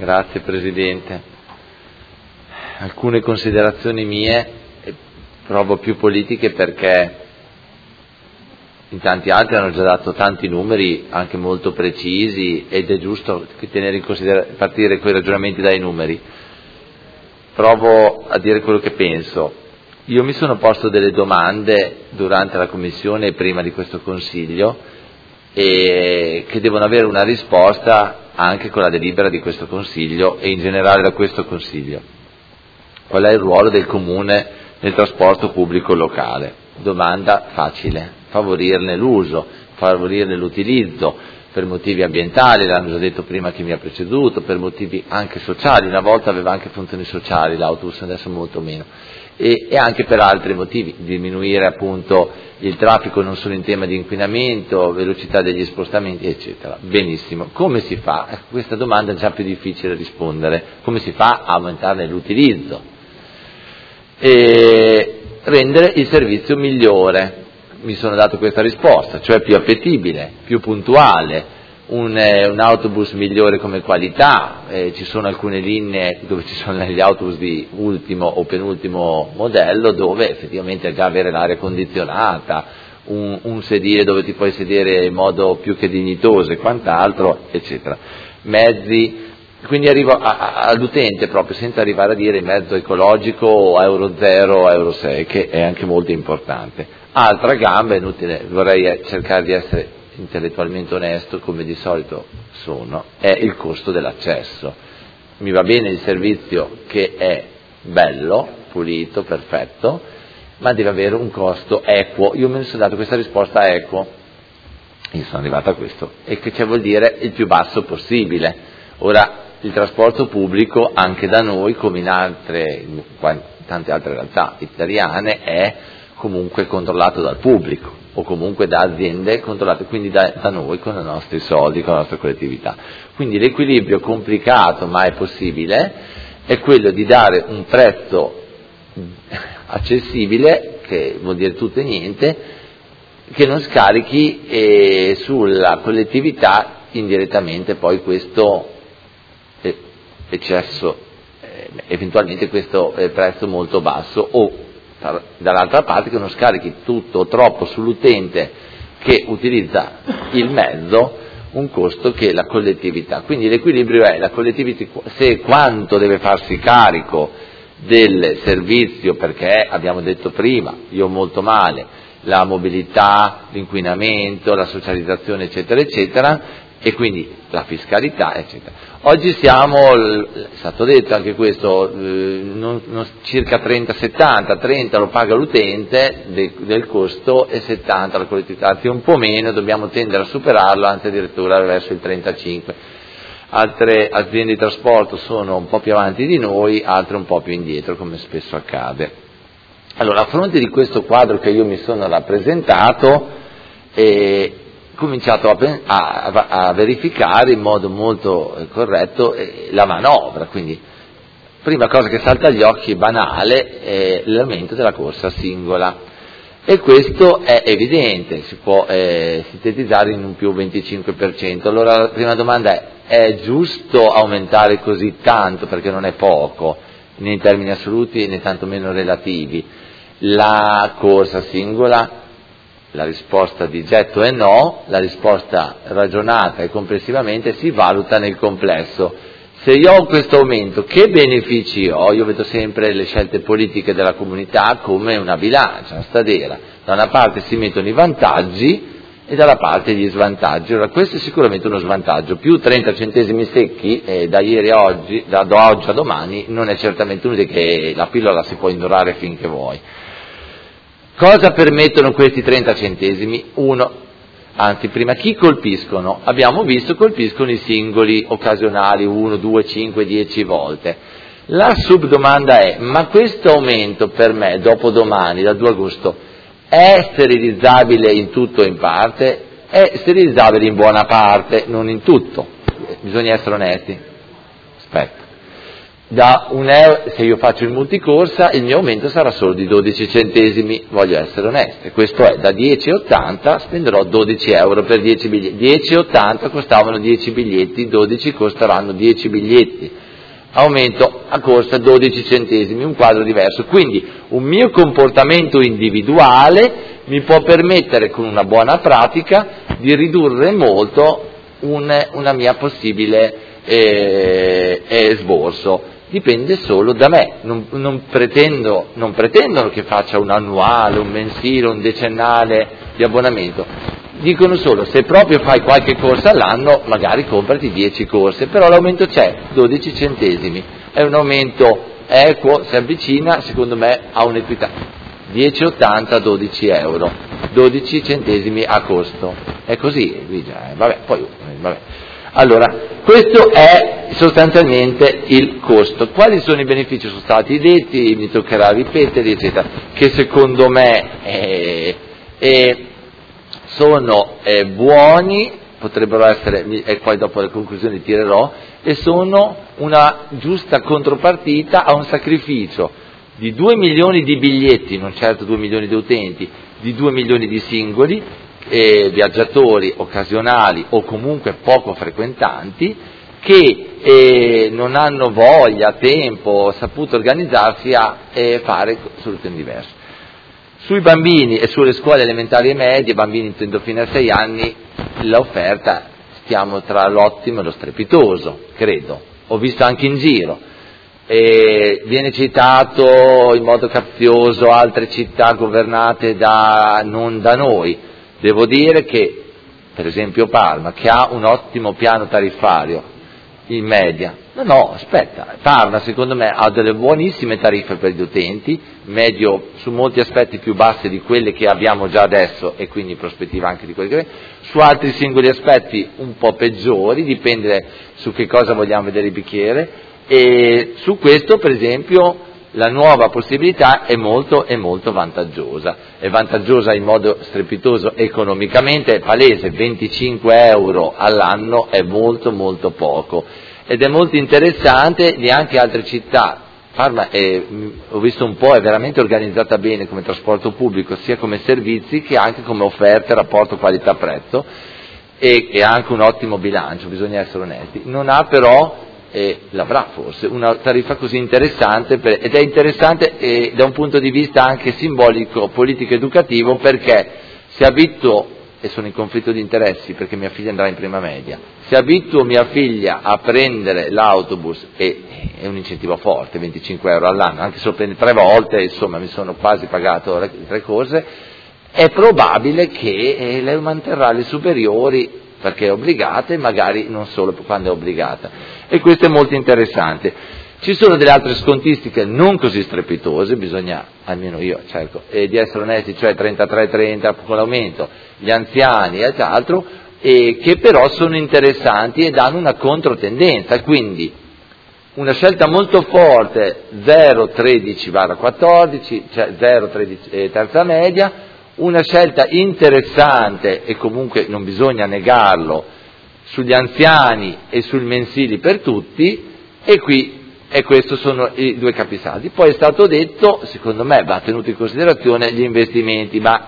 Grazie Presidente. Alcune considerazioni mie, provo più politiche perché in tanti altri hanno già dato tanti numeri anche molto precisi ed è giusto tenere in partire quei ragionamenti dai numeri. Provo a dire quello che penso. Io mi sono posto delle domande durante la Commissione e prima di questo Consiglio e che devono avere una risposta anche con la delibera di questo Consiglio e in generale da questo Consiglio. Qual è il ruolo del Comune nel trasporto pubblico locale? Domanda facile: favorirne l'uso, favorirne l'utilizzo per motivi ambientali, l'hanno già detto prima chi mi ha preceduto, per motivi anche sociali, una volta aveva anche funzioni sociali l'autobus, adesso molto meno, e anche per altri motivi, diminuire appunto il traffico non solo in tema di inquinamento, velocità degli spostamenti eccetera. Benissimo, come si fa? Questa domanda è già più difficile rispondere, come si fa a aumentarne l'utilizzo? E rendere il servizio migliore. Mi sono dato questa risposta, cioè più appetibile, più puntuale, un autobus migliore come qualità, ci sono alcune linee dove ci sono gli autobus di ultimo o penultimo modello dove effettivamente è già avere l'aria condizionata, un sedile dove ti puoi sedere in modo più che dignitoso e quant'altro, eccetera. Mezzi, quindi arrivo all'utente proprio senza arrivare a dire mezzo ecologico o Euro 0 o Euro 6, che è anche molto importante. Altra gamba, inutile, vorrei cercare di essere intellettualmente onesto come di solito sono, è il costo dell'accesso. Mi va bene il servizio che è bello, pulito, perfetto, ma deve avere un costo equo. Io mi sono dato questa risposta equo, io sono arrivato a questo, e che cioè vuol dire il più basso possibile. Ora, il trasporto pubblico anche da noi, come in tante altre realtà italiane, è comunque controllato dal pubblico o comunque da aziende controllate, quindi da noi con i nostri soldi, con la nostra collettività. Quindi l'equilibrio complicato ma è possibile è quello di dare un prezzo accessibile, che vuol dire tutto e niente, che non scarichi sulla collettività indirettamente poi questo eccesso, eventualmente questo prezzo molto basso, o dall'altra parte che non scarichi tutto o troppo sull'utente che utilizza il mezzo un costo che la collettività. Quindi l'equilibrio è la collettività, se quanto deve farsi carico del servizio, perché abbiamo detto prima, io molto male, la mobilità, l'inquinamento, la socializzazione eccetera eccetera, e quindi la fiscalità eccetera. Oggi siamo, è stato detto anche questo, circa 30-70, 30 lo paga l'utente del costo e 70 la collettività, anzi un po' meno, dobbiamo tendere a superarlo, anzi addirittura verso il 35. Altre aziende di trasporto sono un po' più avanti di noi, altre un po' più indietro, come spesso accade. Allora, a fronte di questo quadro che io mi sono rappresentato, cominciato a verificare in modo molto corretto la manovra. Quindi prima cosa che salta agli occhi, banale, è l'aumento della corsa singola, e questo è evidente, si può sintetizzare in un più 25%. Allora la prima domanda è giusto aumentare così tanto, perché non è poco né in termini assoluti né tantomeno relativi, la corsa singola? La risposta di getto è no, la risposta ragionata e complessivamente si valuta nel complesso. Se io ho questo aumento, che benefici ho? Io vedo sempre le scelte politiche della comunità come una bilancia, una stadera. Da una parte si mettono i vantaggi e dalla parte gli svantaggi. Ora, questo è sicuramente uno svantaggio. Più 30 centesimi secchi da ieri a oggi, da oggi a domani, non è certamente utile, che la pillola si può indorare finché vuoi. Cosa permettono questi 30 centesimi? Prima chi colpiscono? Abbiamo visto colpiscono i singoli occasionali, 1, 2, 5, 10 volte. La subdomanda è: ma questo aumento per me, dopodomani, dal 2 agosto, è sterilizzabile in tutto o in parte? È sterilizzabile in buona parte, non in tutto. Bisogna essere onesti. Aspetta. da €1, se io faccio il multicorsa il mio aumento sarà solo di 12 centesimi, voglio essere onesto, questo è, da 10,80 spenderò €12 per 10 biglietti, 10,80 costavano 10 biglietti, 12 costeranno 10 biglietti, aumento a corsa 12 centesimi, un quadro diverso, quindi un mio comportamento individuale mi può permettere con una buona pratica di ridurre molto una mia possibile sborso. Dipende solo da me, non pretendono che faccia un annuale, un mensile, un decennale di abbonamento, dicono solo se proprio fai qualche corsa all'anno magari comprati 10 corse, però l'aumento c'è, 12 centesimi, è un aumento equo, si avvicina secondo me a un'equità, 10,80 €12, 12 centesimi a costo, è così, vabbè. Allora, questo è sostanzialmente il costo. Quali sono i benefici? Sono stati detti, mi toccherà ripeterli, eccetera, che secondo me sono buoni, potrebbero essere, e poi dopo le conclusioni tirerò, e sono una giusta contropartita a un sacrificio di 2 milioni di biglietti, non certo 2 milioni di utenti, di 2 milioni di singoli, viaggiatori occasionali o comunque poco frequentanti che non hanno voglia, tempo, saputo organizzarsi a fare soluzioni diverse. Sui bambini e sulle scuole elementari e medie, bambini intendo fino a 6 anni, l'offerta stiamo tra l'ottimo e lo strepitoso, credo. Ho visto anche in giro. Viene citato in modo capzioso altre città governate non da noi. Devo dire che, per esempio Parma, che ha un ottimo piano tariffario in media, Parma secondo me ha delle buonissime tariffe per gli utenti, medio su molti aspetti più basse di quelle che abbiamo già adesso e quindi in prospettiva anche di quelle che su altri singoli aspetti un po' peggiori, dipende su che cosa vogliamo vedere il bicchiere, e su questo per esempio la nuova possibilità è molto vantaggiosa, è vantaggiosa in modo strepitoso economicamente, è palese, 25 € all'anno è molto poco, ed è molto interessante, neanche altre città, Parma ho visto un po', è veramente organizzata bene come trasporto pubblico, sia come servizi che anche come offerte, rapporto qualità-prezzo, e ha anche un ottimo bilancio, bisogna essere onesti, non ha però l'avrà forse una tariffa così interessante ed è interessante da un punto di vista anche simbolico, politico, educativo, perché se abituo, e sono in conflitto di interessi perché mia figlia andrà in prima media, se abituo mia figlia a prendere l'autobus, è un incentivo forte, 25 € all'anno, anche se lo prende 3 volte, insomma mi sono quasi pagato le 3 corse, è probabile che lei manterrà le superiori perché è obbligata e magari non solo quando è obbligata, e questo è molto interessante. Ci sono delle altre scontistiche non così strepitose, bisogna, almeno io cerco di essere onesti, cioè 33,30 con l'aumento, gli anziani e altro, che però sono interessanti e danno una controtendenza, quindi una scelta molto forte 0,13/14, cioè 0,13 terza media, una scelta interessante, e comunque non bisogna negarlo, sugli anziani e sul mensili per tutti, e questi sono i due capisaldi. Poi è stato detto, secondo me va tenuto in considerazione gli investimenti, ma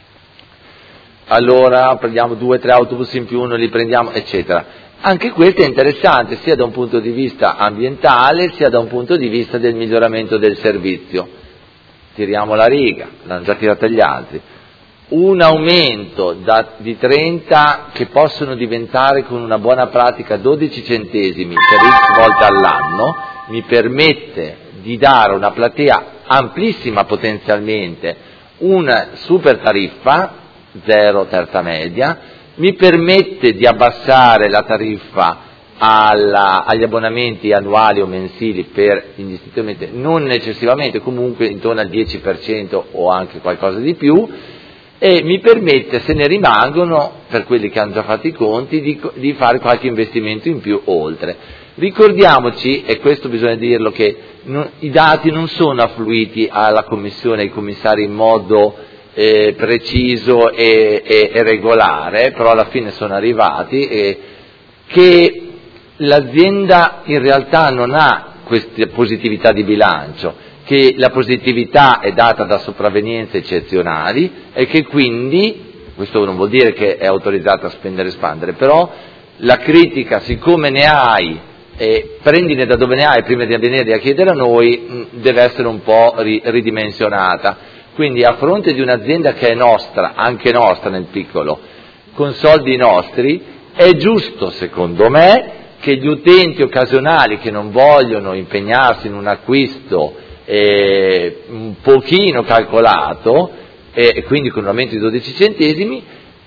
allora prendiamo 2 o 3 autobus in più, non li prendiamo, eccetera. Anche questo è interessante sia da un punto di vista ambientale sia da un punto di vista del miglioramento del servizio. Tiriamo la riga, l'hanno già tirata gli altri, un aumento di 30 che possono diventare con una buona pratica 12 centesimi per X volte all'anno, mi permette di dare una platea amplissima potenzialmente, una super tariffa, 0 terza media, mi permette di abbassare la tariffa agli abbonamenti annuali o mensili per indistintamente, non eccessivamente, comunque intorno al 10% o anche qualcosa di più, e mi permette, se ne rimangono, per quelli che hanno già fatto i conti, di fare qualche investimento in più oltre. Ricordiamoci, e questo bisogna dirlo, che i dati non sono affluiti alla Commissione, ai commissari in modo preciso e regolare, però alla fine sono arrivati, che l'azienda in realtà non ha questa positività di bilancio, che la positività è data da sopravvenienze eccezionali e che quindi, questo non vuol dire che è autorizzato a spendere e spandere, però la critica, siccome ne hai, prendine da dove ne hai prima di venire a chiedere a noi, deve essere un po' ridimensionata. Quindi a fronte di un'azienda che è nostra, anche nostra nel piccolo, con soldi nostri, è giusto secondo me che gli utenti occasionali che non vogliono impegnarsi in un acquisto un pochino calcolato, e quindi con un aumento di 12 centesimi,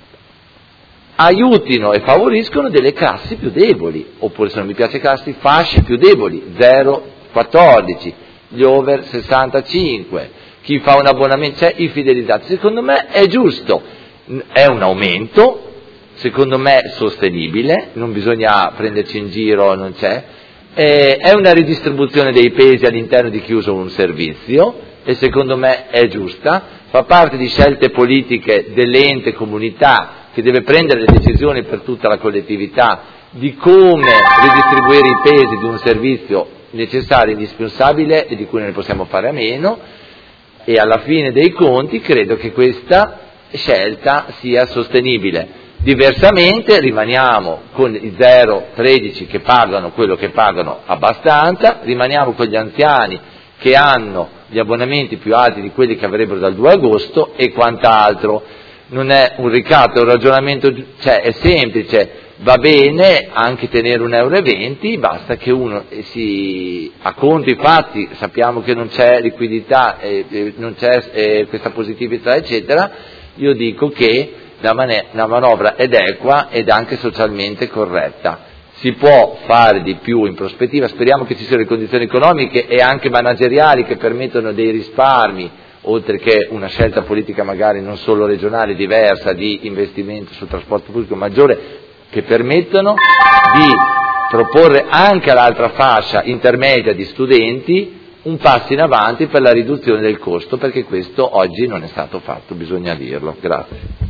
aiutino e favoriscono delle classi più deboli, oppure se non mi piace classi, fasce più deboli, 0-14, gli over 65, chi fa un abbonamento, cioè i fidelizzati. Secondo me è giusto, è un aumento, secondo me sostenibile, non bisogna prenderci in giro, non c'è, è una ridistribuzione dei pesi all'interno di chi usa un servizio e secondo me è giusta, fa parte di scelte politiche dell'ente comunità che deve prendere le decisioni per tutta la collettività di come ridistribuire i pesi di un servizio necessario, indispensabile e di cui non ne possiamo fare a meno, e alla fine dei conti credo che questa scelta sia sostenibile. Diversamente rimaniamo con i 0,13 che pagano quello che pagano abbastanza, rimaniamo con gli anziani che hanno gli abbonamenti più alti di quelli che avrebbero dal 2 agosto e quant'altro. Non è un ricatto, è un ragionamento, cioè è semplice, va bene anche tenere 1,20 €, basta che uno a conti fatti, sappiamo che non c'è liquidità, non c'è questa positività eccetera, io dico che la manovra è equa ed anche socialmente corretta. Si può fare di più in prospettiva, speriamo che ci siano le condizioni economiche e anche manageriali che permettono dei risparmi, oltre che una scelta politica magari non solo regionale, diversa, di investimento sul trasporto pubblico maggiore, che permettono di proporre anche all'altra fascia intermedia di studenti un passo in avanti per la riduzione del costo, perché questo oggi non è stato fatto, bisogna dirlo. Grazie.